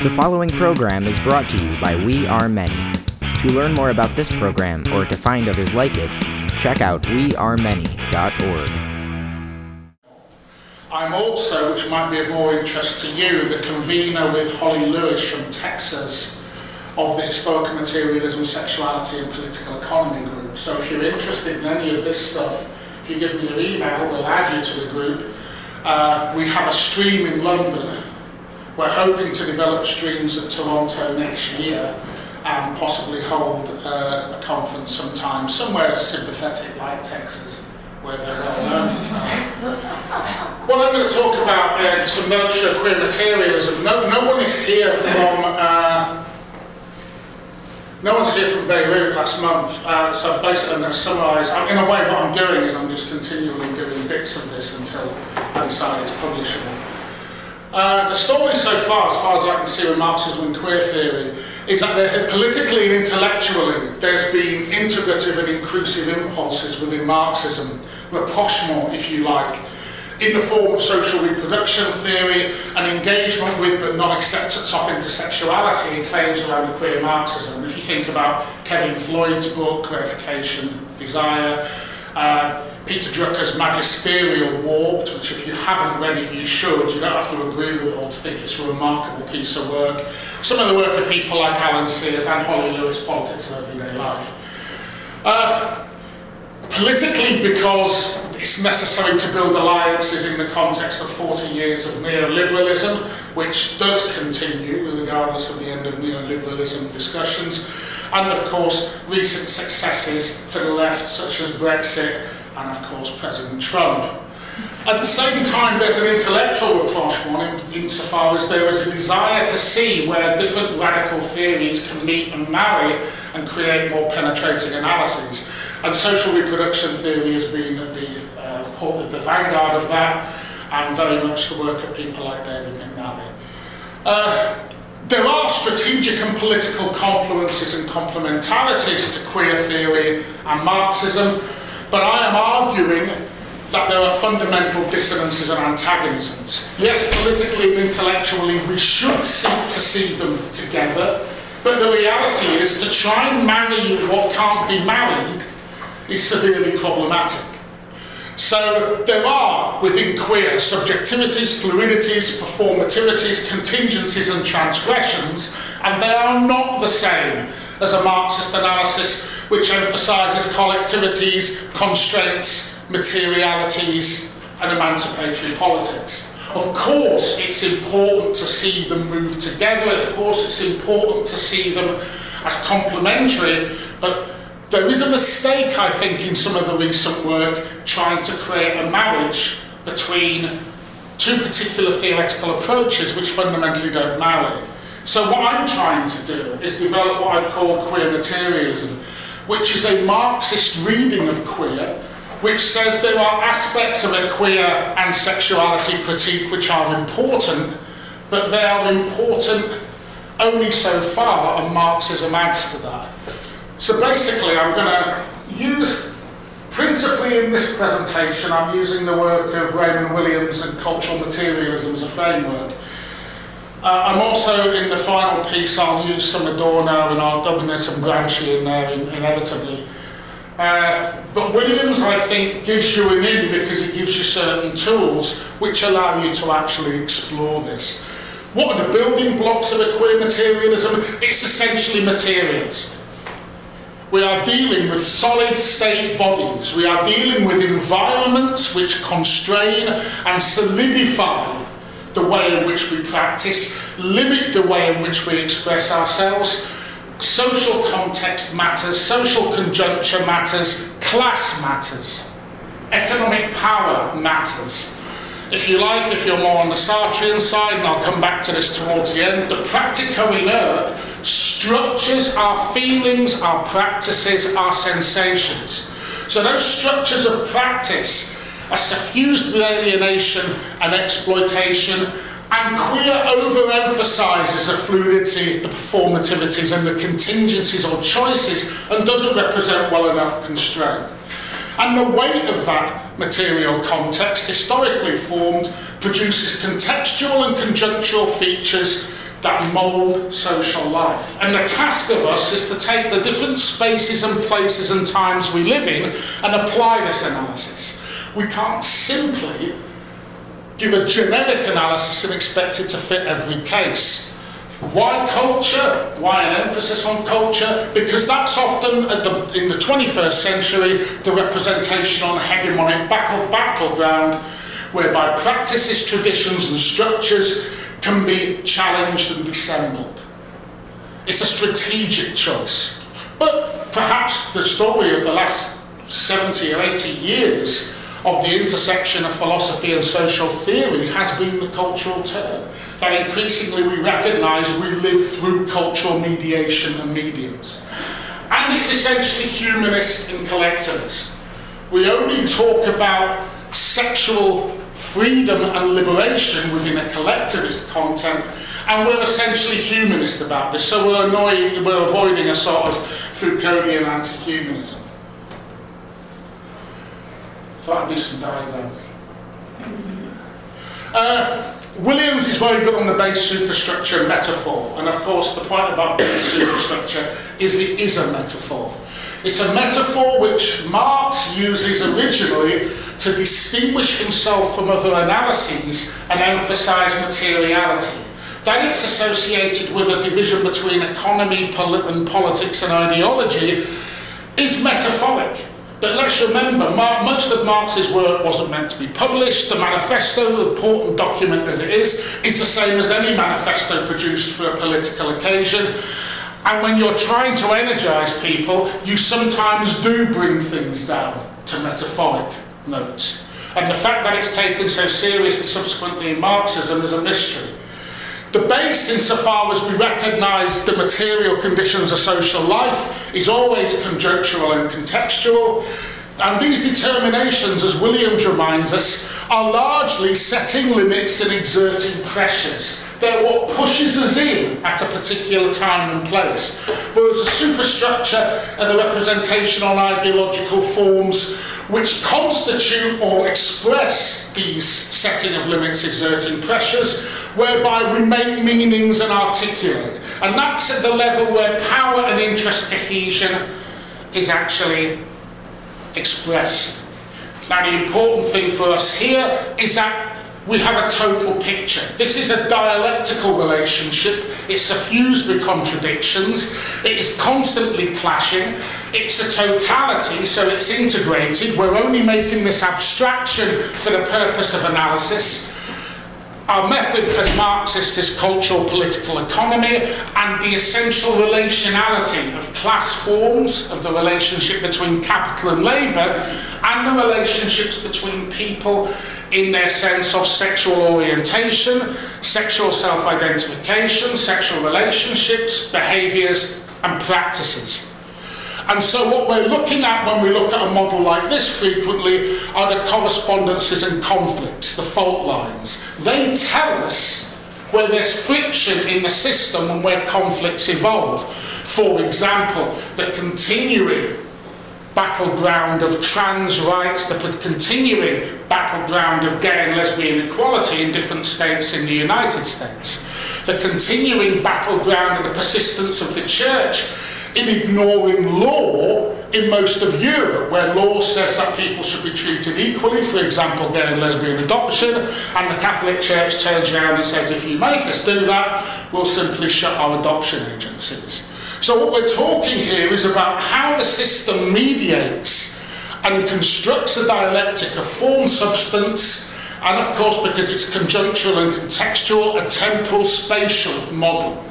The following program is brought to you by We Are Many. To learn more about this program or to find others like it, check out wearemany.org. I'm also, which might be of more interest to you, the convener with Holly Lewis from Texas of the Historical Materialism, Sexuality and Political Economy group. So if you're interested in any of this stuff, if you give me your email, we'll add you to the group. We have a stream in London. We're hoping to develop streams at Toronto next year and possibly hold a conference sometime, somewhere sympathetic like Texas, where they're well known. Well, I'm going to talk about some notes of queer materialism. No one is here from... No one's here from Beirut last month, so basically I'm going to summarise. In a way, what I'm doing is I'm just continually doing bits of this until I decide it's publishable. The story so far as I can see with Marxism and queer theory, is that politically and intellectually there's been integrative and inclusive impulses within Marxism, rapprochement, if you like, in the form of social reproduction theory and engagement with but not acceptance of intersexuality and claims around queer Marxism. And if you think about Kevin Floyd's book, Gratification, Desire, Peter Drucker's Magisterial Warped, which if you haven't read it, you should. You don't have to agree with it or to think it's a remarkable piece of work. Some of the work of people like Alan Sears and Holly Lewis, Politics of Everyday Life. Politically, because it's necessary to build alliances in the context of 40 years of neoliberalism, which does continue regardless of the end of neoliberalism discussions, and of course recent successes for the left, such as Brexit, and of course President Trump. At the same time, there's an intellectual rapprochement insofar as there is a desire to see where different radical theories can meet and marry and create more penetrating analyses. And social reproduction theory has been at the vanguard of that, and very much the work of people like David McNally. There are strategic and political confluences and complementarities to queer theory and Marxism, but I am arguing that there are fundamental dissonances and antagonisms. Yes, politically and intellectually we should seek to see them together, but the reality is to try and marry what can't be married is severely problematic. So there are, within queer, subjectivities, fluidities, performativities, contingencies and transgressions, and they are not the same as a Marxist analysis which emphasises collectivities, constraints, materialities and emancipatory politics. Of course it's important to see them move together, of course it's important to see them as complementary, but there is a mistake, I think, in some of the recent work trying to create a marriage between two particular theoretical approaches which fundamentally don't marry. So what I'm trying to do is develop what I call queer materialism, which is a Marxist reading of queer, which says there are aspects of a queer and sexuality critique which are important, but they are important only so far, and Marxism adds to that. So basically I'm going to use, principally in this presentation, I'm using the work of Raymond Williams and cultural materialism as a framework. I'm also, in the final piece, I'll use some Adorno and I'll dub in some Gramsci in there inevitably. But Williams, I think, gives you an in because it gives you certain tools which allow you to actually explore this. What are the building blocks of a queer materialism? It's essentially materialist. We are dealing with solid state bodies. We are dealing with environments which constrain and solidify the way in which we practice, limit the way in which we express ourselves. Social context matters, social conjuncture matters, class matters, economic power matters. If you like, if you're more on the Sartrean side, and I'll come back to this towards the end, the practico-inert structures our feelings, our practices, our sensations. So those structures of practice are suffused with alienation and exploitation, and queer overemphasises the fluidity, the performativities and the contingencies or choices and doesn't represent well enough constraint. And the weight of that material context, historically formed, produces contextual and conjunctural features that mould social life. And the task of us is to take the different spaces and places and times we live in and apply this analysis. We can't simply give a generic analysis and expect it to fit every case. Why culture? Why an emphasis on culture? Because that's often, in the 21st century, the representation on hegemonic battleground, whereby practices, traditions and structures can be challenged and dissembled. It's a strategic choice. But perhaps the story of the last 70 or 80 years of the intersection of philosophy and social theory has been the cultural turn. That increasingly we recognise we live through cultural mediation and mediums. And it's essentially humanist and collectivist. We only talk about sexual freedom and liberation within a collectivist content, and we're essentially humanist about this, so we're avoiding a sort of Foucauldian anti-humanism. Thought I'd do some diagrams. Williams is very good on the base superstructure metaphor, and of course the point about base superstructure is it is a metaphor. It's a metaphor which Marx uses originally to distinguish himself from other analyses and emphasise materiality. That it's associated with a division between economy, and politics and ideology is metaphoric. But let's remember, most of Marx's work wasn't meant to be published. The manifesto, important document as it is the same as any manifesto produced for a political occasion. And when you're trying to energise people, you sometimes do bring things down to metaphoric notes. And the fact that it's taken so seriously subsequently in Marxism is a mystery. The base, insofar as we recognise the material conditions of social life, is always conjunctural and contextual. And these determinations, as Williams reminds us, are largely setting limits and exerting pressures. They're what pushes us in at a particular time and place. Whereas a superstructure and the representation on ideological forms which constitute or express these setting of limits, exerting pressures, whereby we make meanings and articulate. And that's at the level where power and interest cohesion is actually expressed. Now the important thing for us here is that we have a total picture. This is a dialectical relationship. It's suffused with contradictions. It is constantly clashing. It's a totality, so it's integrated. We're only making this abstraction for the purpose of analysis. Our method as Marxists is cultural political economy and the essential relationality of class forms, of the relationship between capital and labour, and the relationships between people in their sense of sexual orientation, sexual self-identification, sexual relationships, behaviours and practices. And so what we're looking at when we look at a model like this frequently are the correspondences and conflicts, the fault lines. They tell us where there's friction in the system and where conflicts evolve. For example, the continuing battleground of trans rights, the continuing battleground of gay and lesbian equality in different states in the United States, the continuing battleground and the persistence of the church in ignoring law in most of Europe, where law says that people should be treated equally, for example, gay and lesbian adoption, and the Catholic Church turns around and says, if you make us do that, we'll simply shut our adoption agencies. So what we're talking here is about how the system mediates and constructs a dialectic of form, substance, and of course, because it's conjunctural and contextual, a temporal spatial model.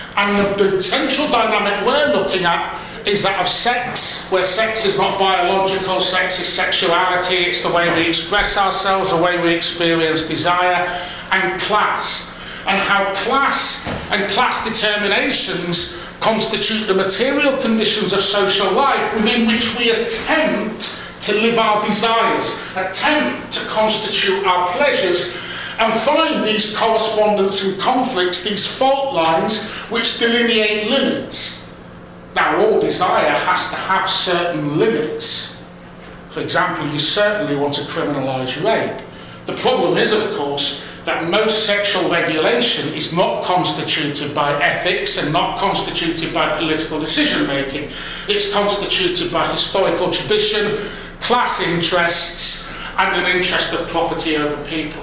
And the central dynamic we're looking at is that of sex, where sex is not biological, sex is sexuality, it's the way we express ourselves, the way we experience desire, and class. And how class and class determinations constitute the material conditions of social life within which we attempt to live our desires, attempt to constitute our pleasures, and find these correspondence and conflicts, these fault lines, which delineate limits. Now, all desire has to have certain limits. For example, you certainly want to criminalise rape. The problem is, of course, that most sexual regulation is not constituted by ethics and not constituted by political decision making. It's constituted by historical tradition, class interests, and an interest of property over people.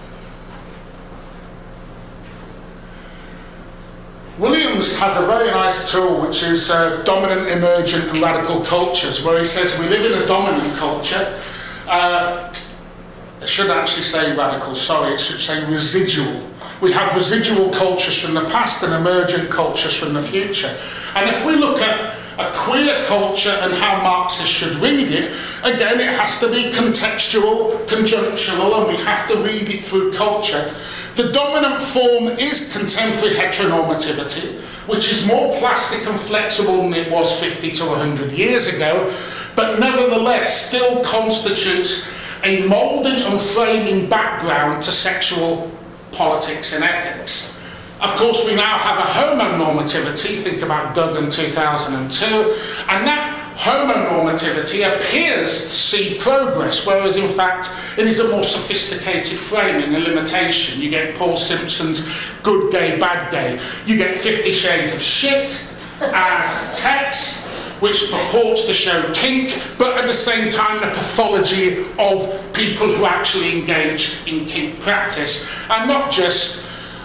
Williams has a very nice tool, which is dominant, emergent and radical cultures, where he says we live in a dominant culture. It shouldn't actually say radical, sorry, it should say residual. We have residual cultures from the past and emergent cultures from the future. And if we look at a queer culture and how Marxists should read it, again it has to be contextual, conjunctural, and we have to read it through culture. The dominant form is contemporary heteronormativity, which is more plastic and flexible than it was 50 to 100 years ago, but nevertheless still constitutes a moulding and framing background to sexual politics and ethics. Of course, we now have a homonormativity, think about Duggan 2002, and that homonormativity appears to see progress, whereas in fact it is a more sophisticated framing, a limitation. You get Paul Simpson's good gay, bad gay. You get 50 Shades of Shit as text, which purports to show kink, but at the same time the pathology of people who actually engage in kink practice, and not just,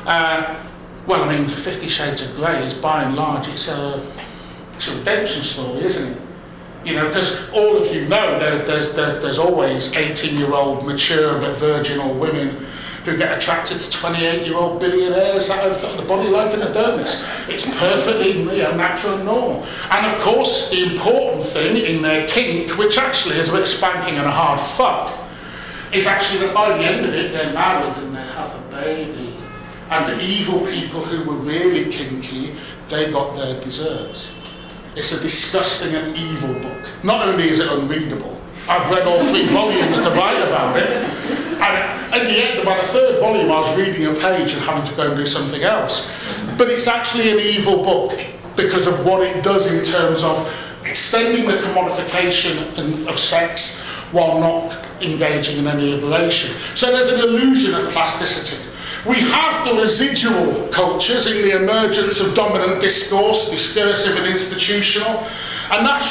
50 Shades of Grey is by and large, it's a redemption story, isn't it? You know, because all of you know there's always 18-year-old mature but virginal women who get attracted to 28-year-old billionaires that have got the body like an Adonis. It's perfectly natural and normal. And of course, the important thing in their kink, which actually is a bit spanking and a hard fuck, is actually that by the end of it, they're married and they have a baby. And the evil people who were really kinky, they got their desserts. It's a disgusting and evil book. Not only is it unreadable, I've read all 3 volumes to write about it. And at the end, by the 3rd volume, I was reading a page and having to go and do something else. But it's actually an evil book because of what it does in terms of extending the commodification of sex while not engaging in any liberation. So there's an illusion of plasticity. We have the residual cultures in the emergence of dominant discourse, discursive and institutional, and that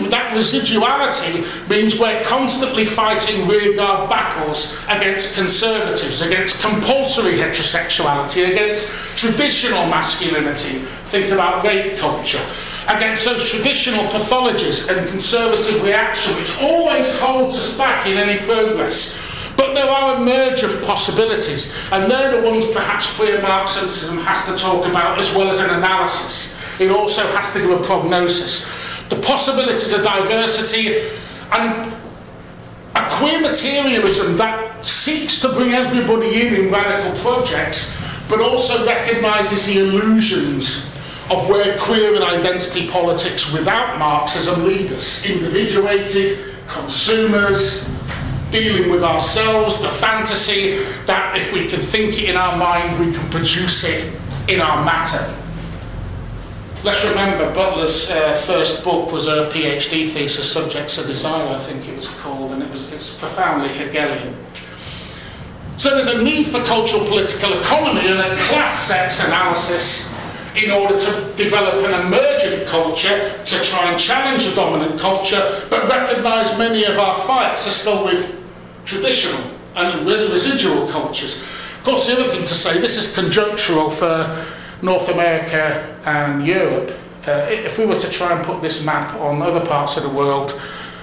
residuality means we're constantly fighting rearguard battles against conservatives, against compulsory heterosexuality, against traditional masculinity, think about rape culture, against those traditional pathologies and conservative reaction, which always holds us back in any progress. But there are emergent possibilities, and they're the ones perhaps queer Marxism has to talk about as well as an analysis. It also has to do a prognosis. The possibilities of diversity and a queer materialism that seeks to bring everybody in radical projects, but also recognises the illusions of where queer and identity politics without Marxism lead us. Individuated, consumers, dealing with ourselves, the fantasy that if we can think it in our mind, we can produce it in our matter. Let's remember Butler's first book was a PhD thesis, Subjects of Desire, I think it was called, and it's profoundly Hegelian. So there's a need for cultural political economy and a class sex analysis in order to develop an emergent culture to try and challenge the dominant culture, but recognise many of our fights are still with traditional and residual cultures. Of course, the other thing to say, this is conjunctural for North America and Europe. If we were to try and put this map on other parts of the world,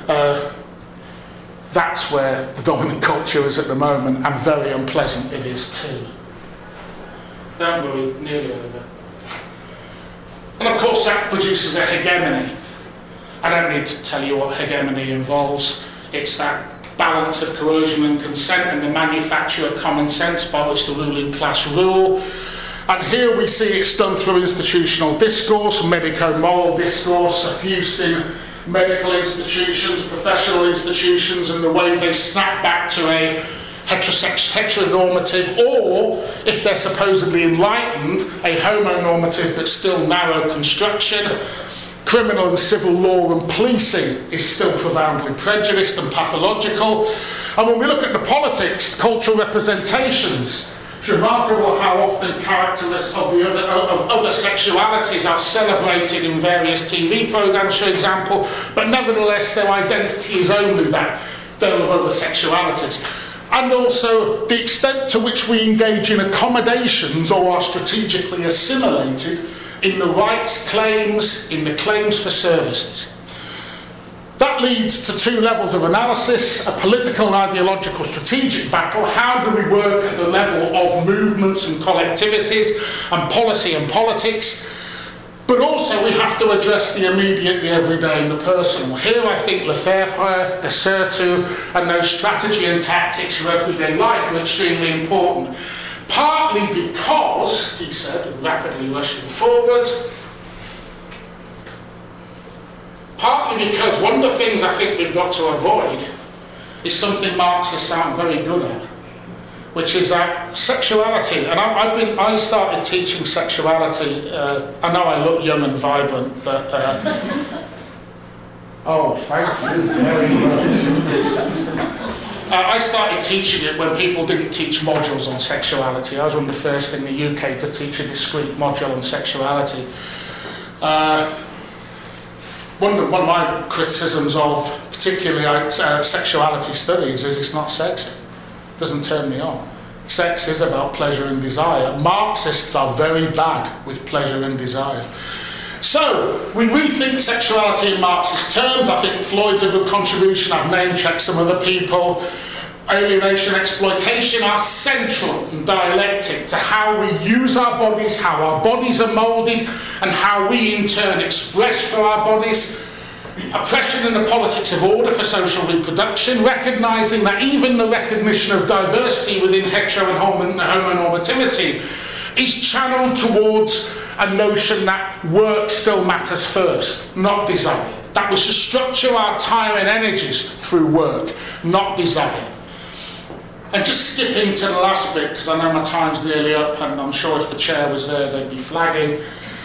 that's where the dominant culture is at the moment, and very unpleasant it is too. Don't worry, nearly over. And of course that produces a hegemony. I don't need to tell you what hegemony involves. It's that balance of coercion and consent and the manufacture of common sense by which the ruling class rule. And here we see it's done through institutional discourse, medico-moral discourse, suffused in medical institutions, professional institutions, and the way they snap back to a heteronormative, or, if they're supposedly enlightened, a homonormative but still narrow construction. Criminal and civil law and policing is still profoundly prejudiced and pathological. And when we look at the politics, cultural representations, It's remarkable how often characters of other sexualities are celebrated in various TV programs, for example, but nevertheless their identity is only that, they're of other sexualities. And also the extent to which we engage in accommodations or are strategically assimilated in the rights claims, in the claims for services. That leads to two levels of analysis, a political and ideological strategic battle. How do we work at the level of movements and collectivities and policy and politics? But also we have to address the immediate, the everyday and the personal. Here I think Lefebvre, de Certeau and those strategy and tactics for everyday life are extremely important. Partly because, he said, rapidly rushing forward, partly because one of the things I think we've got to avoid is something Marxists aren't very good at, which is that sexuality. And I started teaching sexuality. I know I look young and vibrant, but oh, thank you very much. I started teaching it when people didn't teach modules on sexuality. I was one of the first in the UK to teach a discrete module on sexuality. One of my criticisms of particularly sexuality studies is it's not sexy. It doesn't turn me on. Sex is about pleasure and desire. Marxists are very bad with pleasure and desire. So, we rethink sexuality in Marxist terms. I think Floyd's a good contribution. I've name-checked some other people. Alienation, exploitation are central and dialectic to how we use our bodies, how our bodies are moulded, and how we in turn express for our bodies. Oppression and the politics of order for social reproduction, recognising that even the recognition of diversity within hetero and homonormativity is channeled towards a notion that work still matters first, not desire. That we should structure our time and energies through work, not desire. And just skipping to the last bit, because I know my time's nearly up, and I'm sure if the chair was there, they'd be flagging.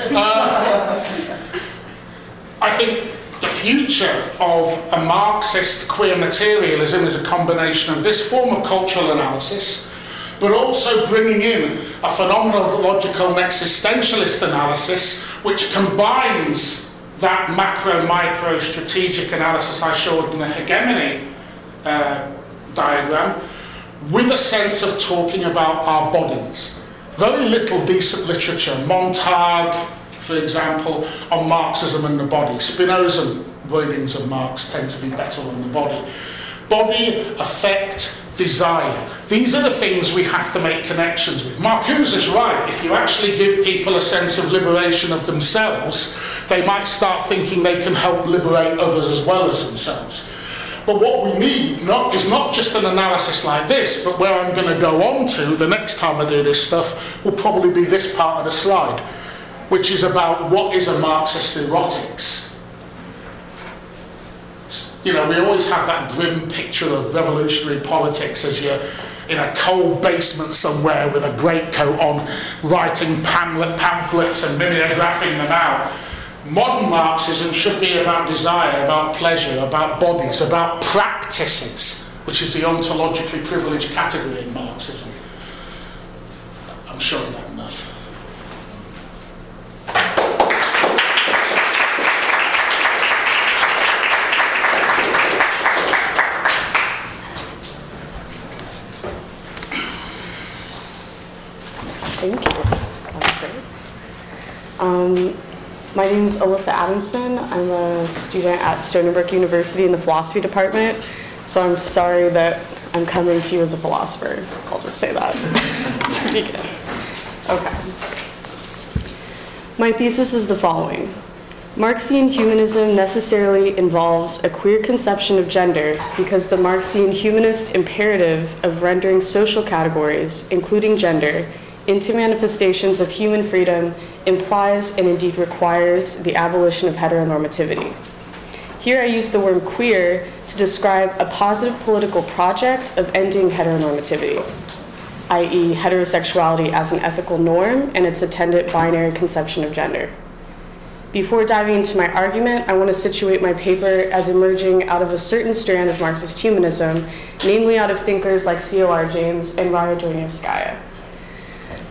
I think the future of a Marxist queer materialism is a combination of this form of cultural analysis, but also bringing in a phenomenological and existentialist analysis which combines that macro-micro strategic analysis I showed in the hegemony diagram with a sense of talking about our bodies. Very little decent literature, Montag, for example, on Marxism and the body. Spinoza readings of Marx tend to be better on the body. Body, affect, desire. These are the things we have to make connections with. Marcuse is right. If you actually give people a sense of liberation of themselves, they might start thinking they can help liberate others as well as themselves. But what we need is not just an analysis like this, but where I'm going to go on to the next time I do this stuff will probably be this part of the slide, which is about what is a Marxist erotics. You know, we always have that grim picture of revolutionary politics as you're in a cold basement somewhere with a greatcoat on, writing pamphlets and mimeographing them out. Modern Marxism should be about desire, about pleasure, about bodies, about practices, which is the ontologically privileged category in Marxism. I'm sure you've had enough. Thank you. That's great. My name is Alyssa Adamson. I'm a student at Stony Brook University in the philosophy department. So I'm sorry that I'm coming to you as a philosopher. I'll just say that to begin. Okay. My thesis is the following. Marxian humanism necessarily involves a queer conception of gender because the Marxian humanist imperative of rendering social categories, including gender, into manifestations of human freedom implies and indeed requires the abolition of heteronormativity. Here I use the word queer to describe a positive political project of ending heteronormativity, i.e. heterosexuality as an ethical norm and its attendant binary conception of gender. Before diving into my argument, I want to situate my paper as emerging out of a certain strand of Marxist humanism, namely out of thinkers like C.O.R. James and Raya Droyevskaya.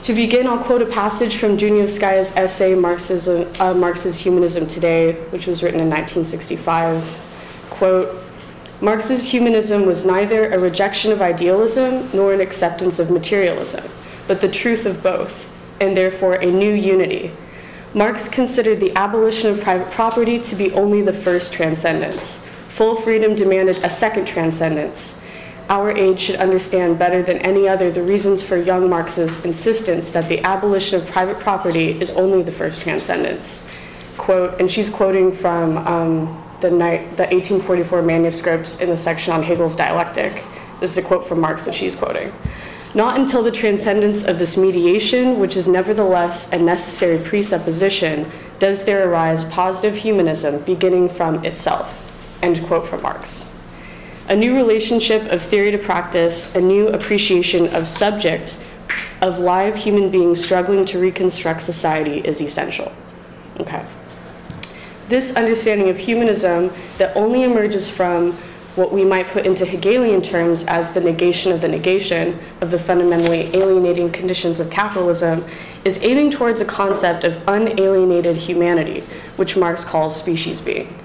To begin, I'll quote a passage from Dunioevskaya's essay, Marx's Humanism Today, which was written in 1965. Quote, Marx's humanism was neither a rejection of idealism nor an acceptance of materialism, but the truth of both, and therefore a new unity. Marx considered the abolition of private property to be only the first transcendence. Full freedom demanded a second transcendence. Our age should understand better than any other the reasons for young Marx's insistence that the abolition of private property is only the first transcendence. Quote, and she's quoting from the 1844 manuscripts in the section on Hegel's dialectic. This is a quote from Marx that she's quoting. Not until the transcendence of this mediation, which is nevertheless a necessary presupposition, does there arise positive humanism beginning from itself. End quote from Marx. A new relationship of theory to practice, a new appreciation of subject, of live human beings struggling to reconstruct society is essential. Okay. This understanding of humanism that only emerges from what we might put into Hegelian terms as the negation of the fundamentally alienating conditions of capitalism, is aiming towards a concept of unalienated humanity, which Marx calls species being.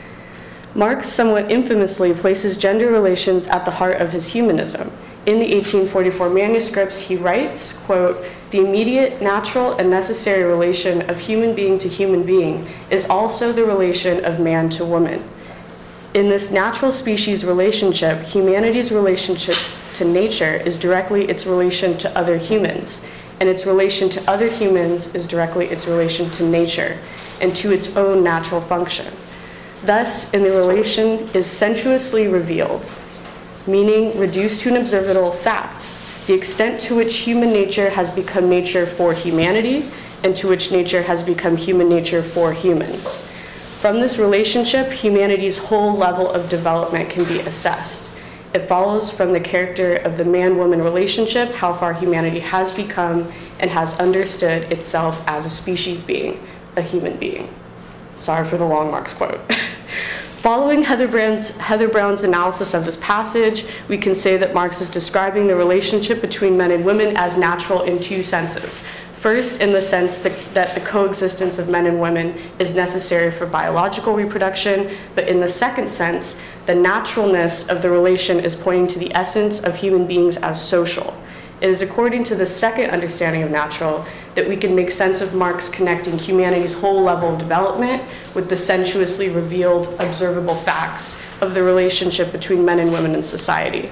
Marx somewhat infamously places gender relations at the heart of his humanism. In the 1844 manuscripts, he writes, quote, the immediate, natural, and necessary relation of human being to human being is also the relation of man to woman. In this natural species relationship, humanity's relationship to nature is directly its relation to other humans, and its relation to other humans is directly its relation to nature and to its own natural function. Thus, in the relation is sensuously revealed, meaning reduced to an observable fact, the extent to which human nature has become nature for humanity and to which nature has become human nature for humans. From this relationship, humanity's whole level of development can be assessed. It follows from the character of the man-woman relationship how far humanity has become and has understood itself as a species being, a human being. Sorry for the long Marx quote. Following Heather Brown's analysis of this passage, we can say that Marx is describing the relationship between men and women as natural in two senses. First, in the sense that the coexistence of men and women is necessary for biological reproduction, but in the second sense, the naturalness of the relation is pointing to the essence of human beings as social. It is according to the second understanding of natural that we can make sense of Marx connecting humanity's whole level of development with the sensuously revealed, observable facts of the relationship between men and women in society.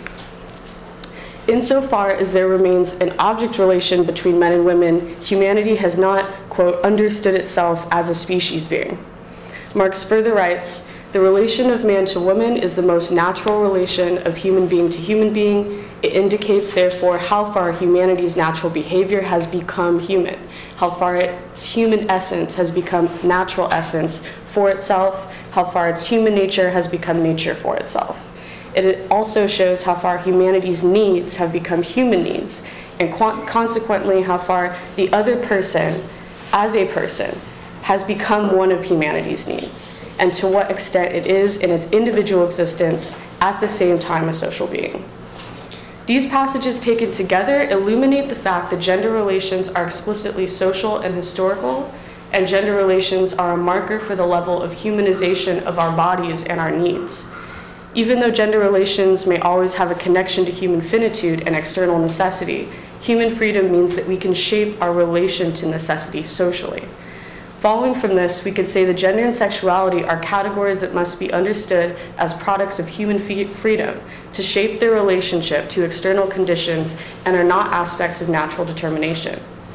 Insofar as there remains an object relation between men and women, humanity has not, quote, understood itself as a species being. Marx further writes, the relation of man to woman is the most natural relation of human being to human being. It indicates, therefore, how far humanity's natural behavior has become human, how far its human essence has become natural essence for itself, how far its human nature has become nature for itself. It also shows how far humanity's needs have become human needs, and consequently how far the other person, as a person, has become one of humanity's needs, and to what extent it is in its individual existence at the same time a social being. These passages taken together illuminate the fact that gender relations are explicitly social and historical, and gender relations are a marker for the level of humanization of our bodies and our needs. Even though gender relations may always have a connection to human finitude and external necessity, human freedom means that we can shape our relation to necessity socially. Following from this, we could say that gender and sexuality are categories that must be understood as products of human freedom to shape their relationship to external conditions and are not aspects of natural determination.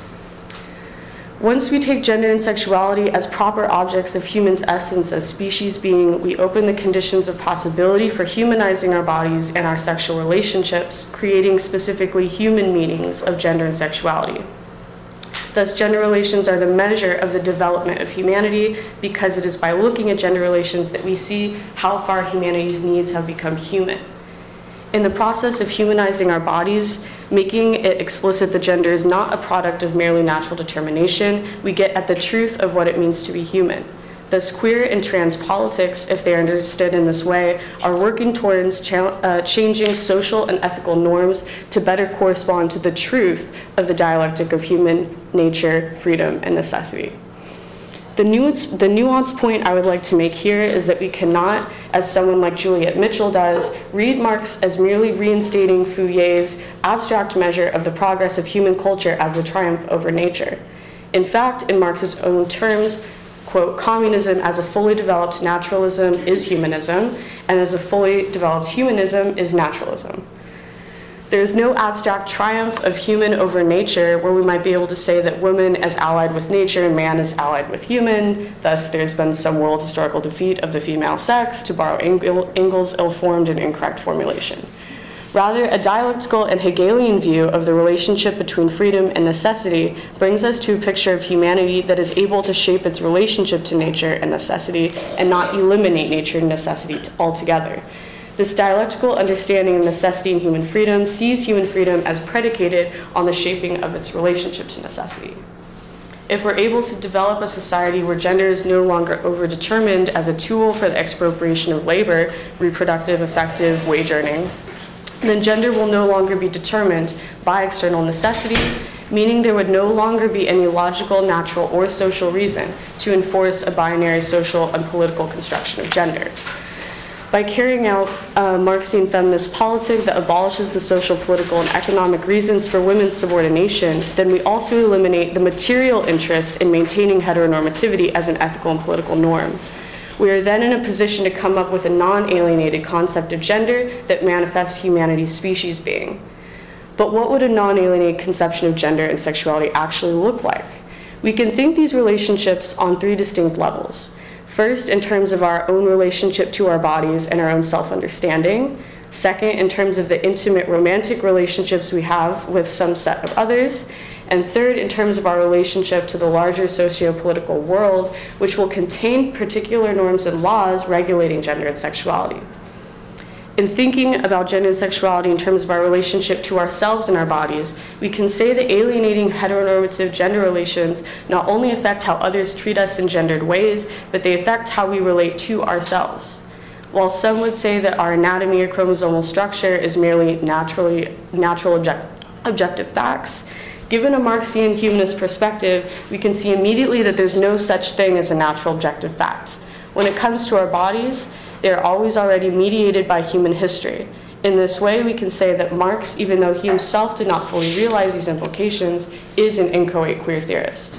Once we take gender and sexuality as proper objects of human's essence as species being, we open the conditions of possibility for humanizing our bodies and our sexual relationships, creating specifically human meanings of gender and sexuality. Thus, gender relations are the measure of the development of humanity because it is by looking at gender relations that we see how far humanity's needs have become human. In the process of humanizing our bodies, making it explicit that gender is not a product of merely natural determination, we get at the truth of what it means to be human. Thus, queer and trans politics, if they are understood in this way, are working towards changing social and ethical norms to better correspond to the truth of the dialectic of human nature, freedom, and necessity. The nuanced point I would like to make here is that we cannot, as someone like Juliet Mitchell does, read Marx as merely reinstating Fourier's abstract measure of the progress of human culture as the triumph over nature. In fact, in Marx's own terms, quote, communism as a fully developed naturalism is humanism, and as a fully developed humanism is naturalism. There is no abstract triumph of human over nature where we might be able to say that woman is allied with nature and man is allied with human. Thus, there's been some world historical defeat of the female sex, to borrow Engels' ill-formed and incorrect formulation. Rather, a dialectical and Hegelian view of the relationship between freedom and necessity brings us to a picture of humanity that is able to shape its relationship to nature and necessity and not eliminate nature and necessity altogether. This dialectical understanding of necessity and human freedom sees human freedom as predicated on the shaping of its relationship to necessity. If we're able to develop a society where gender is no longer overdetermined as a tool for the expropriation of labor, reproductive, effective wage earning, then gender will no longer be determined by external necessity, meaning there would no longer be any logical, natural, or social reason to enforce a binary social and political construction of gender. By carrying out Marxian feminist politic that abolishes the social, political, and economic reasons for women's subordination, then we also eliminate the material interests in maintaining heteronormativity as an ethical and political norm. We are then in a position to come up with a non-alienated concept of gender that manifests humanity's species being. But what would a non-alienated conception of gender and sexuality actually look like? We can think these relationships on three distinct levels. First, in terms of our own relationship to our bodies and our own self-understanding. Second, in terms of the intimate romantic relationships we have with some set of others. And third, in terms of our relationship to the larger socio-political world, which will contain particular norms and laws regulating gender and sexuality. In thinking about gender and sexuality in terms of our relationship to ourselves and our bodies, we can say that alienating heteronormative gender relations not only affect how others treat us in gendered ways, but they affect how we relate to ourselves. While some would say that our anatomy or chromosomal structure is merely natural objective facts, given a Marxian humanist perspective, we can see immediately that there's no such thing as a natural objective fact. When it comes to our bodies, they are always already mediated by human history. In this way, we can say that Marx, even though he himself did not fully realize these implications, is an inchoate queer theorist.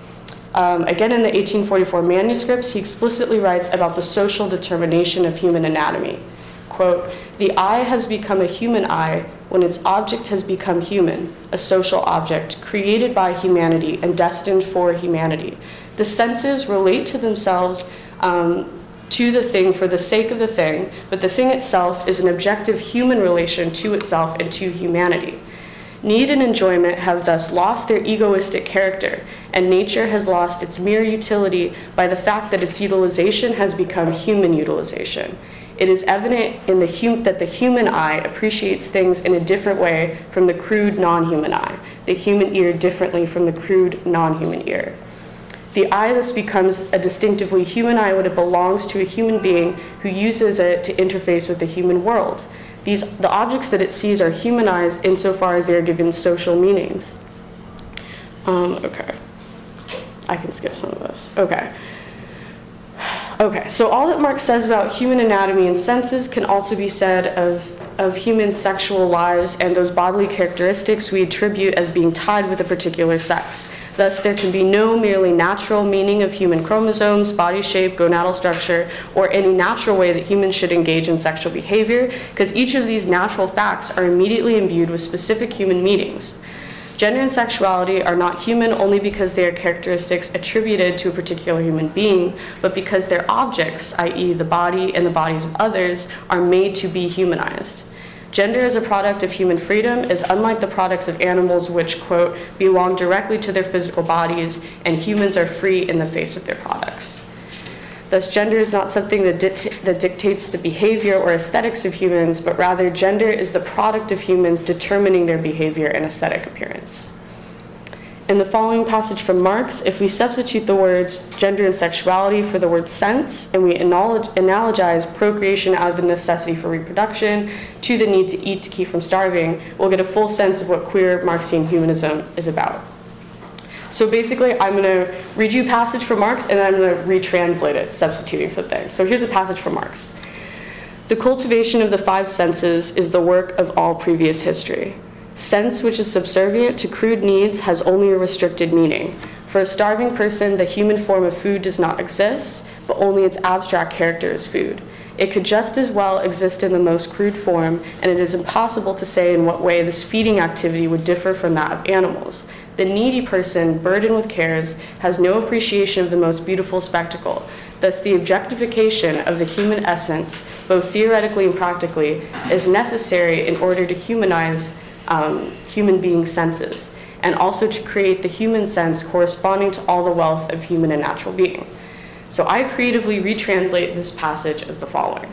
Again, in the 1844 manuscripts, he explicitly writes about the social determination of human anatomy. Quote, "The eye has become a human eye when its object has become human, a social object, created by humanity and destined for humanity. The senses relate to themselves to the thing for the sake of the thing, but the thing itself is an objective human relation to itself and to humanity. Need and enjoyment have thus lost their egoistic character, and nature has lost its mere utility by the fact that its utilization has become human utilization. It is evident in that the human eye appreciates things in a different way from the crude non-human eye, the human ear differently from the crude non-human ear. The eye thus becomes a distinctively human eye when it belongs to a human being who uses it to interface with the human world. The objects that it sees are humanized insofar as they are given social meanings." Okay. I can skip some of this. Okay, so all that Marx says about human anatomy and senses can also be said of human sexual lives and those bodily characteristics we attribute as being tied with a particular sex. Thus, there can be no merely natural meaning of human chromosomes, body shape, gonadal structure, or any natural way that humans should engage in sexual behavior, because each of these natural facts are immediately imbued with specific human meanings. Gender and sexuality are not human only because they are characteristics attributed to a particular human being, but because their objects, i.e. the body and the bodies of others, are made to be humanized. Gender as a product of human freedom is unlike the products of animals which, quote, belong directly to their physical bodies, and humans are free in the face of their products. Thus, gender is not something that dictates the behavior or aesthetics of humans, but rather gender is the product of humans determining their behavior and aesthetic appearance. In the following passage from Marx, if we substitute the words gender and sexuality for the word sense, and we analogize procreation out of the necessity for reproduction to the need to eat to keep from starving, we'll get a full sense of what queer Marxian humanism is about. So basically, I'm going to read you a passage from Marx, and then I'm going to retranslate it, substituting some things. So here's a passage from Marx. The cultivation of the five senses is the work of all previous history. Sense which is subservient to crude needs has only a restricted meaning. For a starving person, the human form of food does not exist, but only its abstract character is food. It could just as well exist in the most crude form, and it is impossible to say in what way this feeding activity would differ from that of animals. The needy person, burdened with cares, has no appreciation of the most beautiful spectacle. Thus, the objectification of the human essence, both theoretically and practically, is necessary in order to humanize human being senses, and also to create the human sense corresponding to all the wealth of human and natural being. So I creatively retranslate this passage as the following.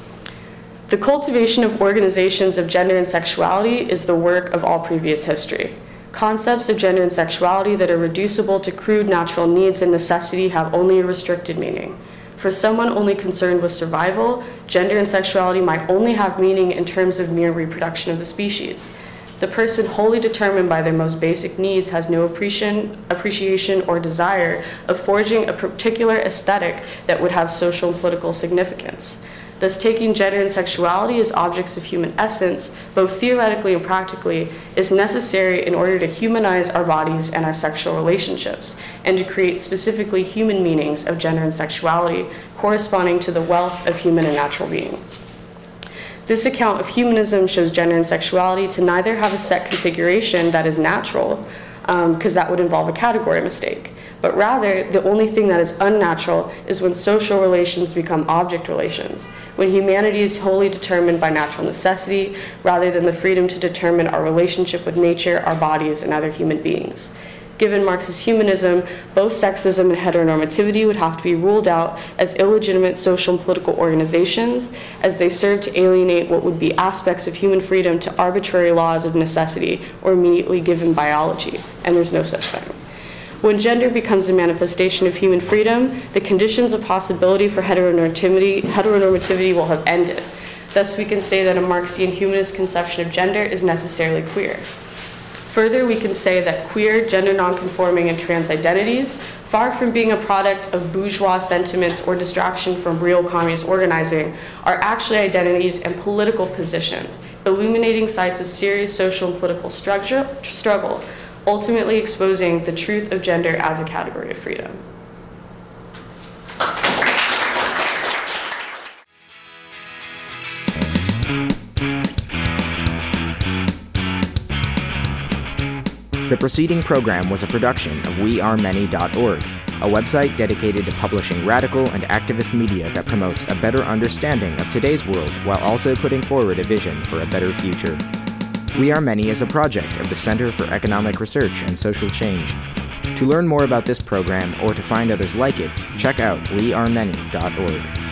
The cultivation of organizations of gender and sexuality is the work of all previous history. Concepts of gender and sexuality that are reducible to crude natural needs and necessity have only a restricted meaning. For someone only concerned with survival, gender and sexuality might only have meaning in terms of mere reproduction of the species. The person wholly determined by their most basic needs has no appreciation or desire of forging a particular aesthetic that would have social and political significance. Thus, taking gender and sexuality as objects of human essence, both theoretically and practically, is necessary in order to humanize our bodies and our sexual relationships, and to create specifically human meanings of gender and sexuality corresponding to the wealth of human and natural being. This account of humanism shows gender and sexuality to neither have a set configuration that is natural, because that would involve a category mistake, but rather the only thing that is unnatural is when social relations become object relations, when humanity is wholly determined by natural necessity rather than the freedom to determine our relationship with nature, our bodies, and other human beings. Given Marx's humanism, both sexism and heteronormativity would have to be ruled out as illegitimate social and political organizations, as they serve to alienate what would be aspects of human freedom to arbitrary laws of necessity or immediately given biology, and there's no such thing. When gender becomes a manifestation of human freedom, the conditions of possibility for heteronormativity will have ended. Thus, we can say that a Marxian humanist conception of gender is necessarily queer. Further, we can say that queer, gender nonconforming, and trans identities, far from being a product of bourgeois sentiments or distraction from real communist organizing, are actually identities and political positions, illuminating sites of serious social and political struggle, ultimately exposing the truth of gender as a category of freedom. The preceding program was a production of wearemany.org, a website dedicated to publishing radical and activist media that promotes a better understanding of today's world while also putting forward a vision for a better future. We Are Many is a project of the Center for Economic Research and Social Change. To learn more about this program or to find others like it, check out wearemany.org.